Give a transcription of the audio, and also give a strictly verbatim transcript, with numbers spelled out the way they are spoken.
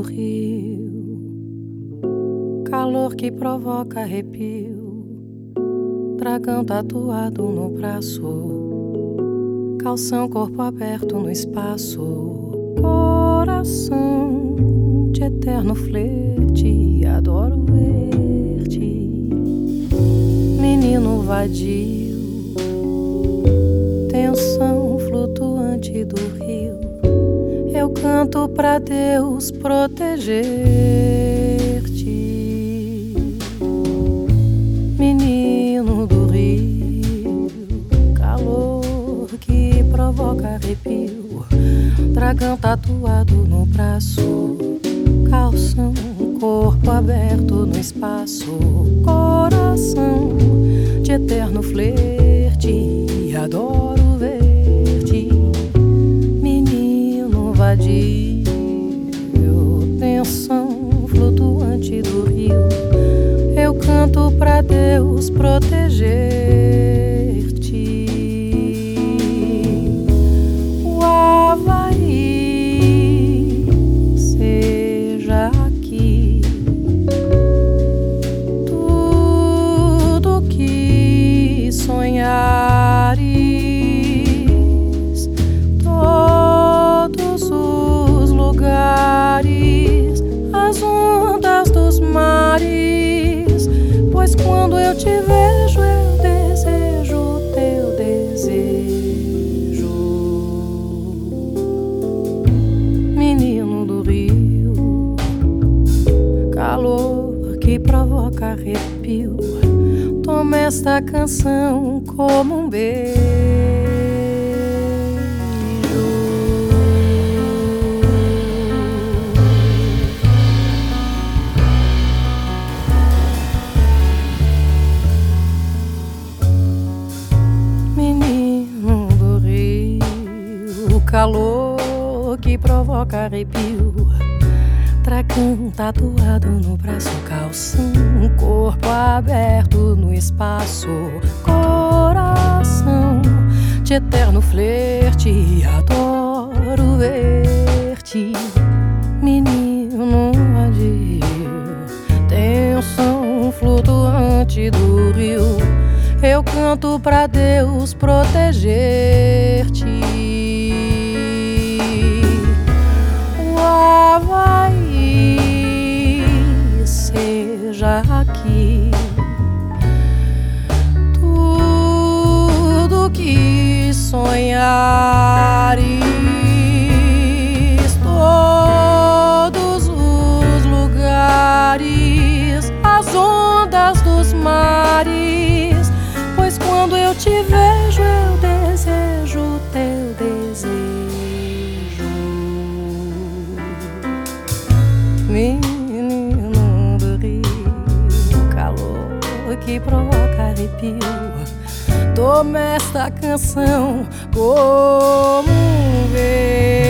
do rio, calor que provoca arrepio, dragão tatuado no braço, calção, corpo aberto no espaço, coração de eterno flerte, adoro ver-te, menino vadio, tensão flutuante do rio. Eu canto pra Deus proteger-te, menino do rio, calor que provoca arrepio, dragão tatuado no braço, calção, corpo aberto no espaço, coração de eterno flerte, adoro ver-te, menino vadio, tensão flutuante do rio. Eu canto pra Deus proteger-te. O Havaí seja aqui tudo que sonhares, todos os lugares, as ondas dos mares, pois quando eu te vejo eu desejo o teu desejo, menino do rio, calor que provoca arrepio. Toma esta canção como um beijo, menino do rio, calor que provoca arrepio, dragão tatuado no braço, calção, corpo aberto no espaço, coração de eterno flerte, adoro ver-te, menino vadio, tensão flutuante do rio. Eu canto pra Deus proteger-te. O Havaí seja aqui tudo que sonhares, todos os lugares, as ondas dos mares, pois quando eu te vejo eu desejo o teu desejo, menino do rio, calor que provoca arrepio. Toma esta canção como um beijo.